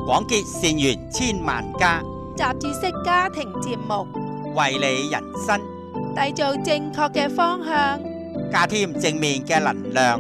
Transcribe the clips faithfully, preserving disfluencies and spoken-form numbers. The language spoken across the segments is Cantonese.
廣結善緣千萬家， 雜誌式家庭節目， 為你人生締造正確嘅方向， 加添正面嘅能量。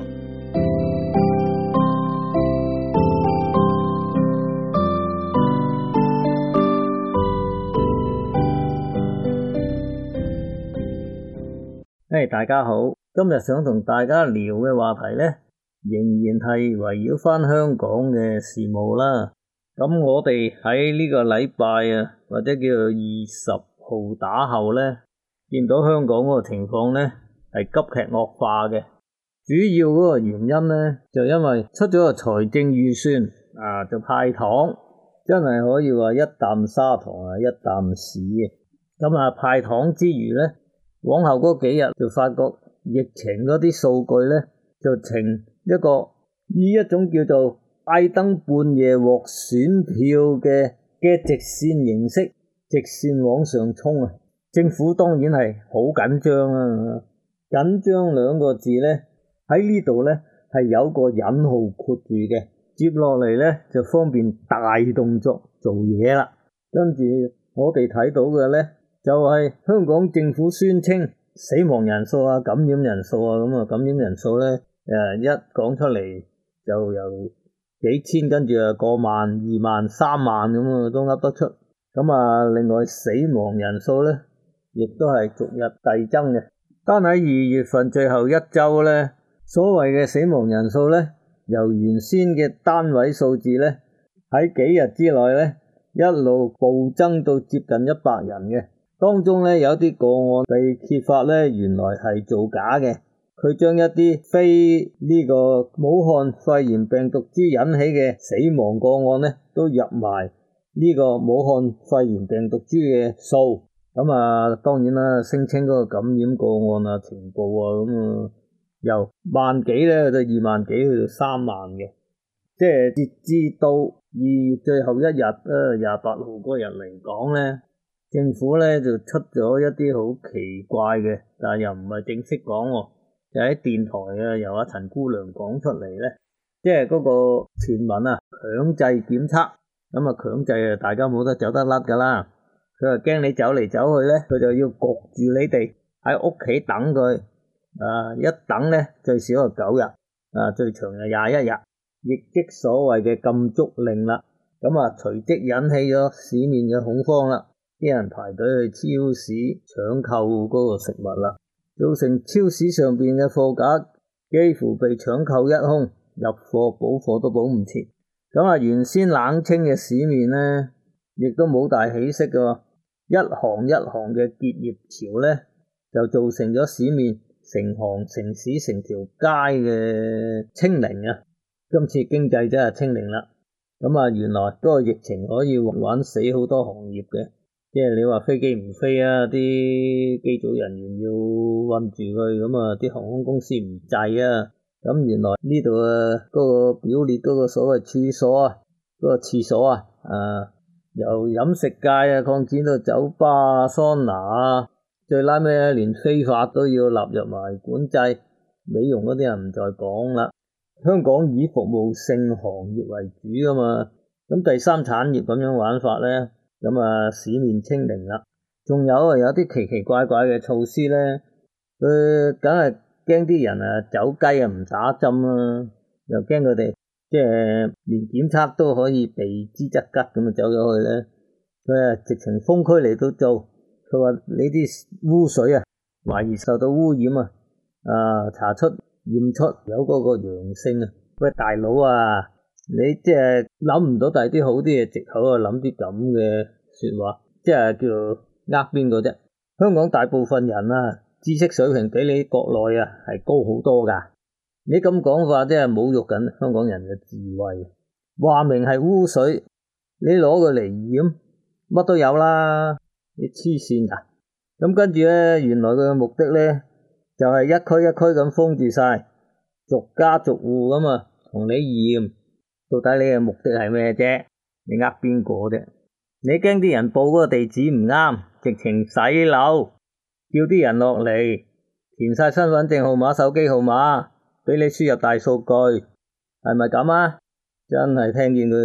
Hey, 大家好，今日想同大家聊嘅話題呢，仍然係圍繞翻香港嘅事務啦。咁我哋喺呢個禮拜啊，或者叫做二十號打後呢，見到香港嗰個情況呢係急劇惡化嘅。主要嗰個原因呢，就因為出咗個財政預算啊，就派糖，真係可以話一啖砂糖啊，一啖屎嘅。咁啊，派糖之餘呢，往後嗰幾日就發覺疫情嗰啲數據呢，就呈一個以一種叫做拜登半夜獲選票嘅嘅直線形式，直線往上衝啊！政府當然係好緊張啊，緊張兩個字呢，喺呢度呢係有個引號括住嘅，接落嚟呢就方便大動作做嘢啦。跟住我哋睇到嘅呢，就係香港政府宣稱死亡人數啊、感染人數啊，咁啊感染人數呢，誒一講出嚟就由幾千，跟住啊過萬、二萬、三萬咁啊都噏得出。咁啊，另外死亡人數呢，亦都係逐日遞增嘅。單喺二月份最後一周呢，所謂嘅死亡人數呢，由原先嘅單位數字呢，喺幾日之內呢，一路暴增到接近一百人嘅。當中呢，有啲個案被揭發呢，原來係造假嘅。佢將一啲非呢個武漢肺炎病毒株引起嘅死亡個案呢，都入埋呢個武漢肺炎病毒株嘅數。咁啊，當然啦，聲稱嗰個感染個案啊、情報啊，咁啊由萬幾咧到二萬幾去到三萬嘅。即係截至到二月最後一日啊，廿八號嗰日嚟講呢，政府呢就出咗一啲好奇怪嘅，但係又唔係正式講喎，就喺電台啊由阿陳姑娘講出嚟呢，即係嗰個傳聞啊，強制檢測，咁啊強制啊大家冇得走得甩噶啦，佢話驚你走嚟走去呢，佢就要焗住你哋喺屋企等佢，啊一等呢最少係九日，啊最長係廿一日，亦即所謂嘅禁足令啦。咁啊隨即引起咗市面嘅恐慌啦。啲人排隊去超市搶購嗰個食物啦，造成超市上邊嘅貨架幾乎被搶購一空，入貨補貨都補唔切。咁啊，原先冷清嘅市面呢，亦都冇大起色嘅，一行一行嘅結業潮呢，就造成咗市面成行成市成條街嘅清零啊！今次經濟真係清零啦。咁啊，原來嗰個疫情可以玩死好多行業嘅。即係你話飛機唔飛啊，啲機組人員要韞住佢，咁啊啲航空公司唔制啊，咁原來呢度啊嗰個表列嗰個所謂處所啊，嗰個廁所啊，啊由飲食界啊擴展到酒吧啊、桑拿啊，最拉尾啊連非法都要納入埋管制，美容嗰啲人唔再講啦。香港以服務性行業為主噶嘛，咁第三產業咁樣玩法咧。咁啊，市面清零啦，仲有啊，有啲奇奇怪怪嘅措施咧，佢梗係驚啲人啊走雞啊唔打針啦，又驚佢哋即係連檢測都可以避之則吉咁啊走咗去咧，佢啊直情封區嚟到做，佢話你啲污水啊懷疑受到污染啊，啊查出驗出有嗰個陽性啊，喂大佬啊！你即係諗唔到第啲好啲嘅藉口啊，諗啲咁嘅說話，即係叫做呃邊個啫？香港大部分人啊，知識水平比你國內啊係高好多噶。你咁講法即係侮辱緊香港人嘅智慧。話明係污水，你攞佢嚟驗，乜都有啦。你黐線噶。咁跟住咧，原來佢嘅目的咧，就係一區一區咁封住晒，逐家逐戶咁啊，同你驗。到底你嘅目的係咩啫？你呃邊個啫？你驚啲人報嗰個地址唔啱，直情洗樓，叫啲人落嚟填晒身份證號碼、手機號碼，俾你輸入大數據，係咪咁啊？真係聽見佢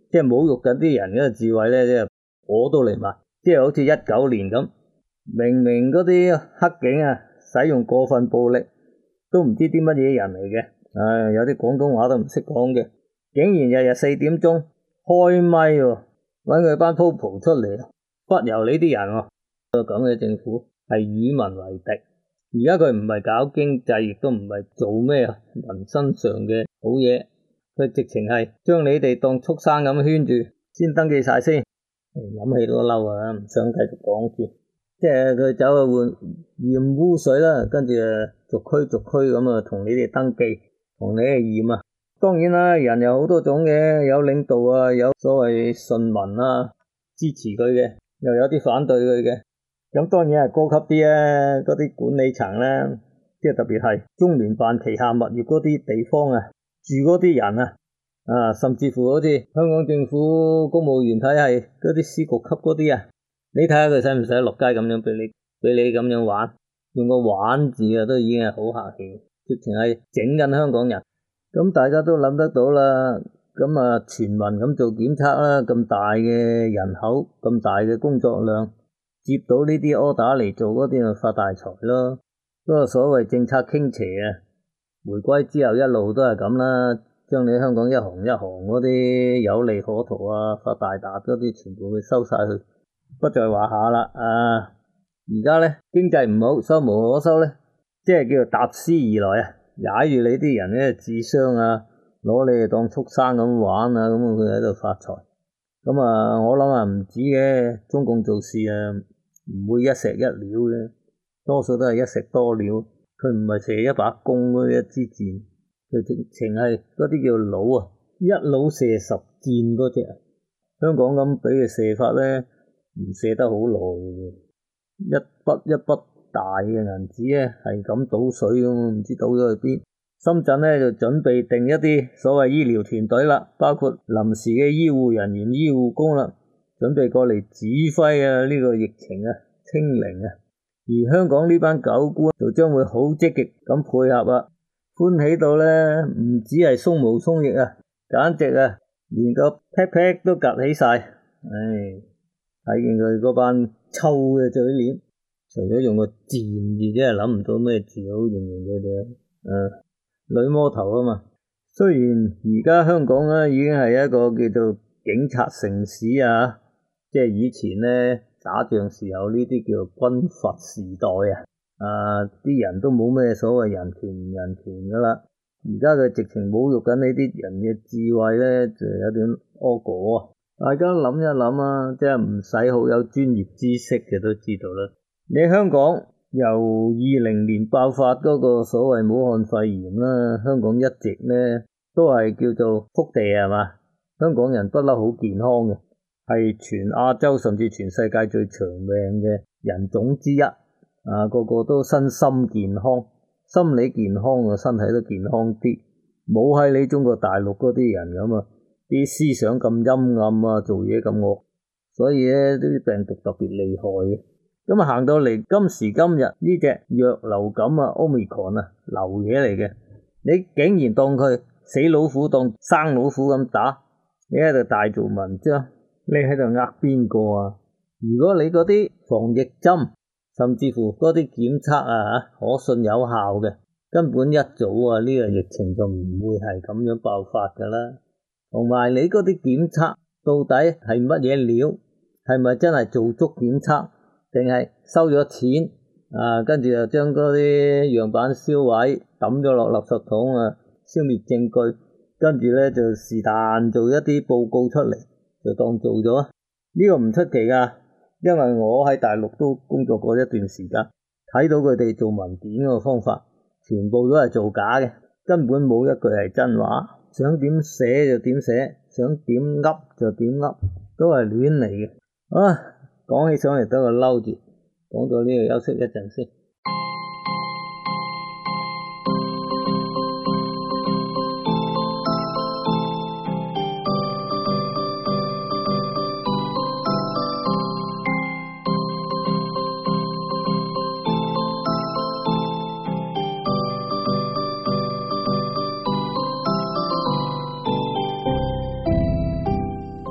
即係侮辱緊啲人嘅智慧咧，即係火都嚟埋。即係好似一九年咁，明明嗰啲黑警啊使用過分暴力，都唔知啲乜嘢人嚟嘅，唉，有啲廣東話都唔識講嘅，竟然日日四點鐘開咪喎，搵佢班鋪蒲出嚟，忽悠呢啲人喎。個咁嘅政府係與民為敵，而家佢唔係搞經濟，亦都唔係做咩民生上嘅好嘢，佢直情係將你哋當畜生咁圈住，先登記晒先。諗起都嬲啊，唔想繼續講住。即係佢走去換驗污水啦，跟住逐區逐區咁啊，同你哋登記，同你哋驗啊。當然啦，人有好多種嘅，有領導啊，有所謂順民啊，支持佢嘅，又有啲反對佢嘅。咁當然係高級啲啊，嗰啲管理層咧，即係特別係中聯辦旗下物業嗰啲地方啊，住嗰啲人啊，啊，甚至乎好似香港政府公務員體系嗰啲司局級嗰啲啊，你睇下佢使唔使落街咁樣俾你俾你咁樣玩，用個玩字啊，都已經係好客氣，直情係整緊香港人。咁大家都諗得到啦，咁啊全民咁做檢測啦，咁大嘅人口，咁大嘅工作量，接到呢啲 order 嚟做嗰啲咪發大財咯。嗰個所謂政策傾斜啊，回歸之後一路都係咁啦，將你香港一行一行嗰啲有利可圖啊，發大達嗰啲全部去收晒去，不在話下啦。啊，而家咧經濟唔好，收無可收咧，即係叫做搭絲而來啊，踩住你啲人咧智商啊，攞你哋當畜生咁玩啊，咁佢喺度發財。咁啊，我諗啊唔止嘅，中共做事啊唔會一石一鳥嘅，多數都係一石多鳥。佢唔係射一把弓嗰一支箭，佢直情係嗰啲叫弩啊，一弩射十箭嗰隻。香港咁俾佢射法咧，唔射得好耐嘅，一筆一筆大嘅銀紙咧係咁倒水咁，唔知倒咗去邊。深圳咧就準備定一啲所謂醫療團隊啦，包括臨時嘅醫護人員、醫護工啦，準備過嚟指揮啊呢個疫情啊清零啊。而香港呢班狗官就將會好積極咁配合啊，歡喜到咧唔止係鬆毛鬆翼啊，簡直啊連個 pat pat 都夾起晒。唉，睇見佢嗰班臭嘅嘴臉，除咗用個賤字，真係諗唔到咩字好形容佢哋啊。誒女魔頭啊嘛，雖然而家香港咧已經係一個叫做警察城市啊，即係以前咧打仗時候呢啲叫做軍閥時代啊，啊啲人都冇咩所謂人權唔人權噶啦，而家佢直情侮辱緊呢啲人嘅智慧咧，就有點惡果啊！大家諗一諗啊，即係唔使好有專業知識嘅都知道啦，你香港由二零年爆發嗰個所謂武漢肺炎啦，香港一直咧都係叫做福地係嘛，香港人不嬲好健康嘅，係全亞洲甚至全世界最長命嘅人種之一，啊個個都身心健康，心理健康啊，身體都健康啲，冇喺你中國大陸嗰啲人咁啊，啲思想咁陰暗啊，做嘢咁惡，所以咧啲病毒特別厲害嘅。咁啊行到嚟今時今日呢隻弱流感啊 Omicron 啊流嘢嚟嘅，你竟然當佢死老虎當生老虎咁打，你喺度大做文章，你喺度呃邊個啊？如果你嗰啲防疫針甚至乎嗰啲檢測啊可信有效嘅，根本一早啊呢個疫情就唔會係咁樣爆發噶啦。同埋你嗰啲檢測到底係乜嘢料？係咪真係做足檢測？定係收咗錢啊，跟住又將嗰啲樣板銷毀，抌咗落垃圾桶啊，消滅證據，跟住咧就是但做一啲報告出嚟，就當做咗。呢個唔出奇噶，因為我喺大陸都工作過一段時間，睇到佢哋做文件嗰個方法，全部都係造假嘅，根本冇一句係真話，想點寫就點寫，想點噏就點噏，都係亂嚟嘅。啊！講起上嚟都係嬲住，講到呢度休息一陣先。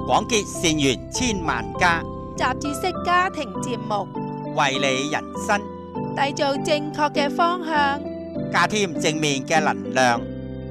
廣結善緣千萬家， 雜誌式家庭節目， 為你人生締造正確嘅方向， 加添正面嘅能量。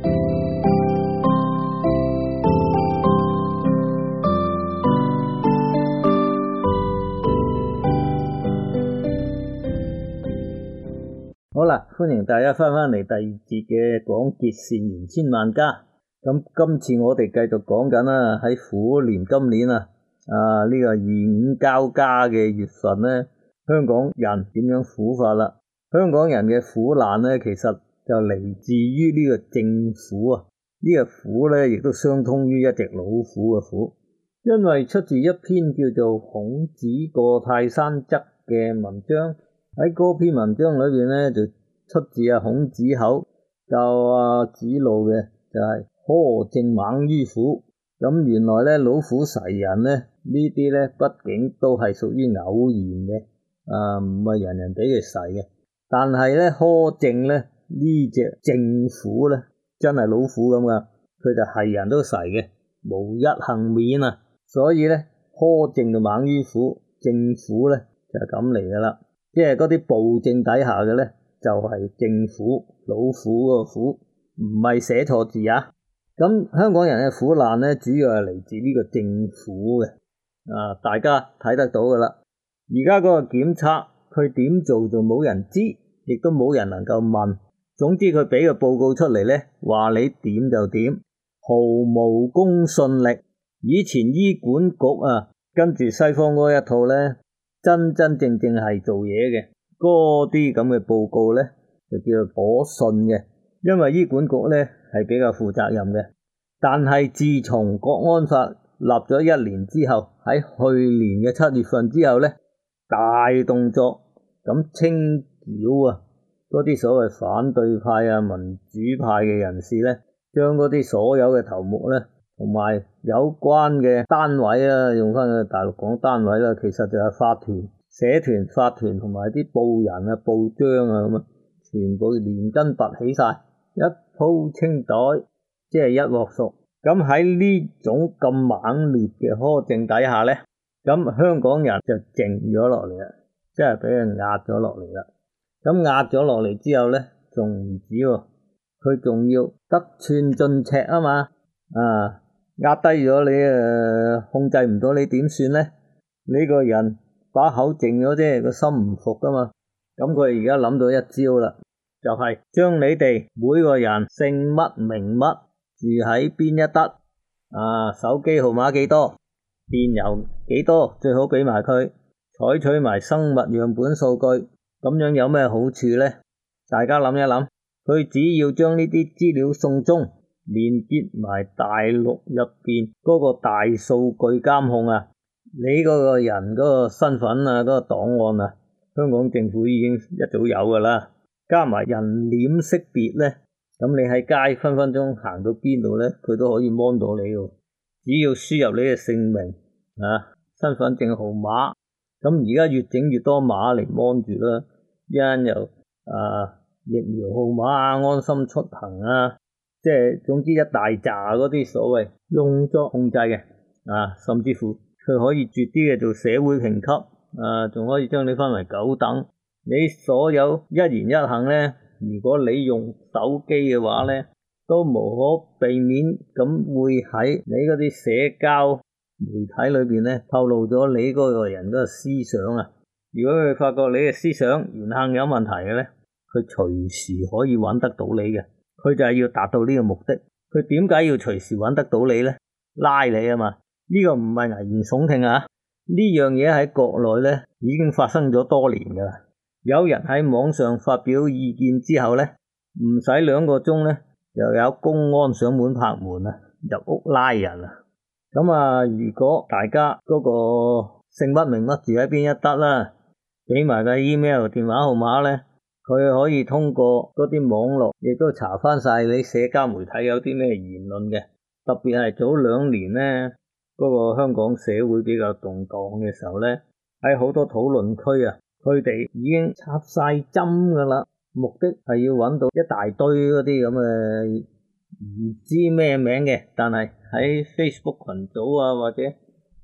好啦，歡迎大家翻返嚟第二節嘅廣結善緣千萬家。咁今次我哋繼續講緊啦，喺虎年今年啊，啊呢個二五交加嘅月份咧，香港人點樣苦法啦？香港人嘅苦難咧，其實就嚟自於呢個政府啊。呢個苦咧，亦都相通於一隻老虎嘅苦，因為出自一篇叫做《孔子過泰山側》嘅文章。喺嗰篇文章裏邊咧，就出自啊孔子口教啊子路嘅，就係苛政猛於虎。咁原來咧，老虎噬人咧，呢啲咧畢竟都係屬於偶然嘅，啊唔係人人俾佢噬嘅。但係咧，苛政咧，呢隻政虎咧，真係老虎咁噶，佢就係人都噬嘅，無一幸免啊。所以咧，苛政就猛於虎，政虎咧就係咁嚟噶啦。即係嗰啲暴政底下嘅咧，就係政府老虎個虎，唔係寫錯字啊。咁香港人嘅苦難咧，主要係嚟自呢個政府嘅，啊大家睇得到噶啦。而家嗰個檢測，佢點做就冇人知，亦都冇人能夠問。總之佢俾個報告出嚟咧，話你點就點，毫無公信力。以前醫管局啊，跟住西方嗰一套咧，真真正正係做嘢嘅，嗰啲咁嘅報告咧就叫做可信嘅，因為醫管局咧係比較負責任嘅。但係自從國安法立咗一年之後，喺去年嘅七月份之後咧，大動作咁清剿啊嗰啲所謂反對派啊、民主派嘅人士咧，將嗰啲所有嘅頭目咧，同埋有關嘅單位啊，用翻去大陸講單位啦，其實就係法團、社團、法團同埋啲報人啊、報章啊咁啊，全部連根拔起晒，一鋪清袋，即係一鑊熟。咁喺呢種咁猛烈嘅苛政底下咧，咁香港人就靜咗落嚟啦，即係俾人壓咗落嚟啦。咁壓咗落嚟之後咧，仲唔止喎，佢仲要得寸進尺啊嘛，啊！壓低咗你誒，控制唔到你點算咧？呢個人把口靜咗啫，個心唔服噶嘛。咁佢而家諗到一招啦，就係將你哋每個人姓乜名乜，住喺邊一笪，啊手機號碼幾多，電郵幾多，最好俾埋佢，採取埋生物樣本數據。咁樣有咩好處咧？大家諗一諗，佢只要將呢啲資料送中，連結埋大陸入邊嗰個大數據監控啊，你嗰個人嗰個身份啊，嗰個檔案啊，香港政府已經一早有噶啦，加埋人臉識別咧，咁你喺街分分鐘行到邊度咧，佢都可以 mon 到你喎。只要輸入你嘅姓名啊、身份證號碼，咁而家越整越多碼嚟 mon 住啦，一陣又啊疫苗號碼啊、安心出行啊。即係總之一大扎嗰啲所謂用作控制嘅啊，甚至乎佢可以絕啲嘅做社會評級啊，仲可以將你分為九等。你所有一言一行咧，如果你用手機嘅話咧，都無可避免咁會喺你嗰啲社交媒體裏邊咧透露咗你嗰個人嗰個思想啊。如果佢發覺你嘅思想言行有問題嘅咧，佢隨時可以揾得到你嘅。佢就係要達到呢個目的。佢點解要隨時揾得到你呢？拉你啊嘛！呢個唔係危言聳聽啊！呢樣嘢喺國內呢已經發生咗多年噶啦。有人喺網上發表意見之後呢，唔使兩個鐘呢，又有公安上門拍門啊，入屋拉人啊。咁啊，如果大家嗰個姓乜名乜住喺邊一笪啦，俾埋個 email 電話號碼呢，佢可以通過嗰啲網絡，亦都查翻晒你社交媒體有啲咩言論嘅。特別係早兩年呢，嗰個香港社會比較動盪嘅時候呢，喺好多討論區啊，佢哋已經插晒針噶啦，目的係要揾到一大堆嗰啲咁嘅唔知咩名嘅，但係喺 Facebook 群組啊或者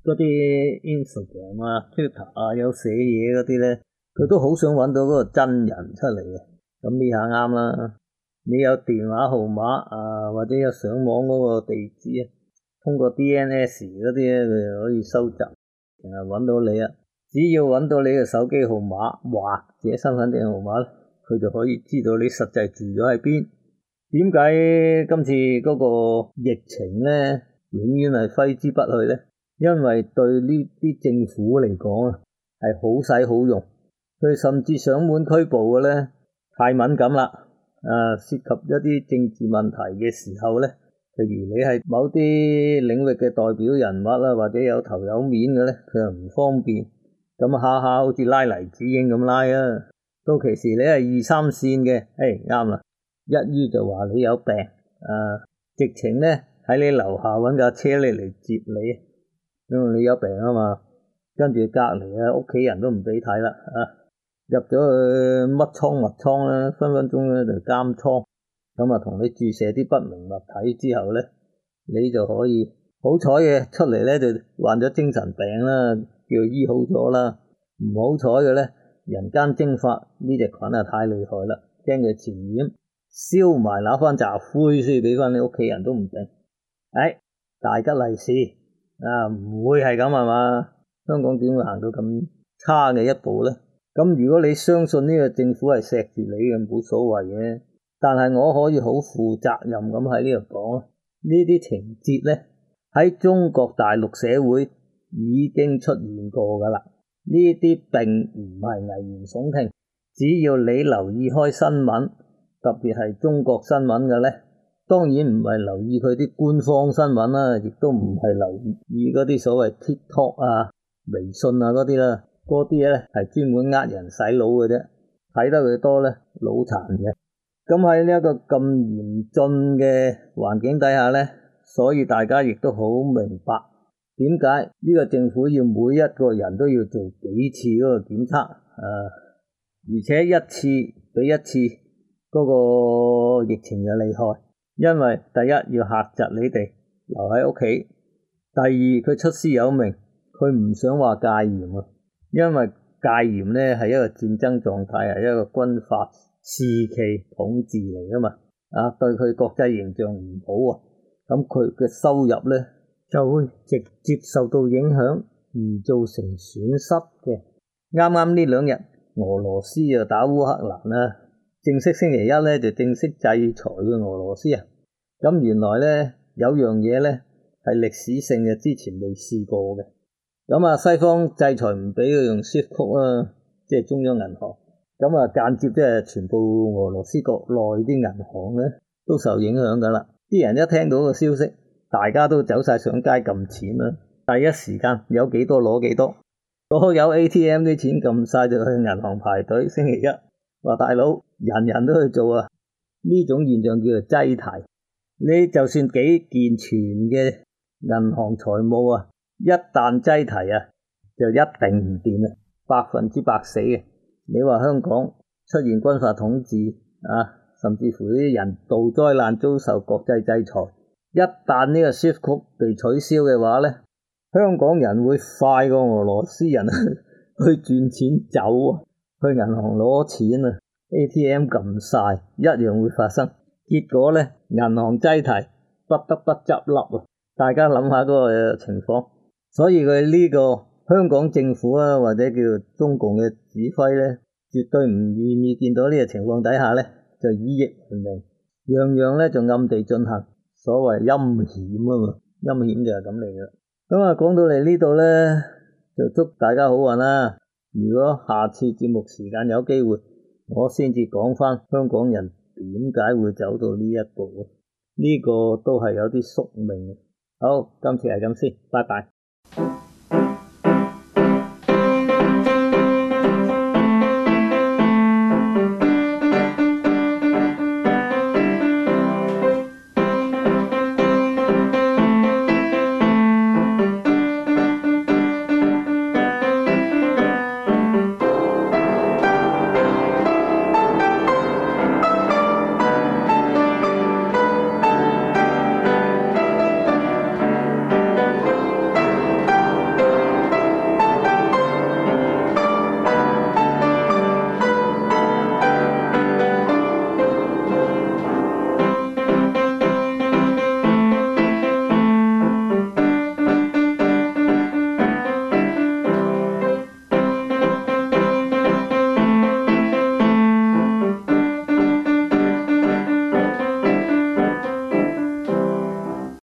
嗰啲 Instagram 啊、Twitter 啊有寫嘢嗰啲咧，佢都好想揾到嗰個真人出嚟嘅。咁呢下啱啦，你有電話號碼啊，或者有上網嗰個地址啊，通過 D N S 嗰啲咧，佢就可以收集，然後揾到你啊。只要揾到你嘅手機號碼或者身份證號碼咧，佢就可以知道你實際住咗喺邊。點解今次嗰個疫情咧，永遠係揮之不去咧？因為對呢啲政府嚟講啊，係好使好用。佢甚至上門拘捕嘅咧，太敏感啦。啊，涉及一啲政治問題嘅時候咧，譬如你係某啲領域嘅代表人物啦，或者有頭有面嘅咧，佢又唔方便。咁下下好似拉黎智英咁拉啊。到其時你係二三線嘅，誒啱啦，一於就話你有病，啊，直情咧喺你樓下揾架車嚟嚟接你，因為你有病啊嘛。跟住隔離啊，屋企人都唔俾睇啦，啊，入咗去乜倉乜倉咧，分分鐘咧就監倉，咁啊同你注射啲不明物體之後咧，你就可以好彩嘅出嚟咧就患咗精神病啦，叫醫好咗啦。唔好彩嘅咧，人間蒸發呢隻菌啊太厲害啦，驚佢傳染，燒埋那番雜灰先俾翻你屋企人都唔定。誒，大吉利是啊，唔會係咁係嘛？香港點會行到咁差嘅一步咧？咁如果你相信呢個政府係錫住你嘅，冇所謂嘅。但係我可以好負責任咁喺呢度講，呢啲情節咧喺中國大陸社會已經出現過噶啦。呢啲並唔係危言聳聽，只要你留意開新聞，特別係中國新聞嘅咧，當然唔係留意佢啲官方新聞啦，亦都唔係留意嗰啲所謂 TikTok 啊、微信啊嗰啲啦，嗰啲咧係專門呃人洗腦嘅啫，睇得佢多咧腦殘嘅。咁喺呢一個咁嚴峻嘅環境底下咧，所以大家亦都好明白點解呢個政府要每一個人都要做幾次嗰個檢測啊，而且一次比一次嗰個疫情就厲害。因為第一要嚇窒你哋留喺屋企，第二佢出師有名，佢唔想話戒嚴啊，因為戒嚴咧係一個戰爭狀態，係一個軍閥時期統治嚟噶嘛，啊對佢國際形象唔好啊，咁佢嘅收入咧就會直接受到影響而造成損失嘅。啱啱呢兩日俄羅斯就打烏克蘭啦。正式星期一咧就正式制裁嘅俄羅斯啊！咁原來咧有樣嘢咧係歷史性嘅，之前未試過嘅。咁啊，西方制裁唔俾佢用 Swift code 啊，即係中央銀行。咁啊，間接即係全部俄羅斯國內啲銀行咧都受影響噶啦。啲人一聽到個消息，大家都走晒上街撳錢啦。第一時間有幾多攞幾多，所有 A T M 啲錢撳晒就去銀行排隊。星期一話大佬，人人都去做啊！呢種現象叫做擠提。你就算幾健全嘅銀行財務啊，一旦擠提啊，就一定唔掂嘅，百分之百死嘅。你話香港出現軍閥統治啊，甚至乎啲人道災難遭受國際制裁，一旦呢個 Swift code 被取消嘅話咧，香港人會快過俄羅斯人去轉錢走啊！去銀行攞錢啊 ，A T M 撳晒，一樣會發生。結果咧，銀行擠提，不得不執笠啊！大家諗下嗰個情況。所以佢呢個香港政府啊，或者叫中共嘅指揮咧，絕對唔願意見到呢個情況底下咧，就以疫為名，樣樣咧就暗地進行，所謂陰險啊嘛，陰險就係咁嚟嘅。咁啊，講到嚟呢度咧，就祝大家好運啦！如果下次節目時間有機會，我先至講翻香港人點解會走到呢一步，呢個都係有啲宿命嘅。好，今次係咁先，拜拜。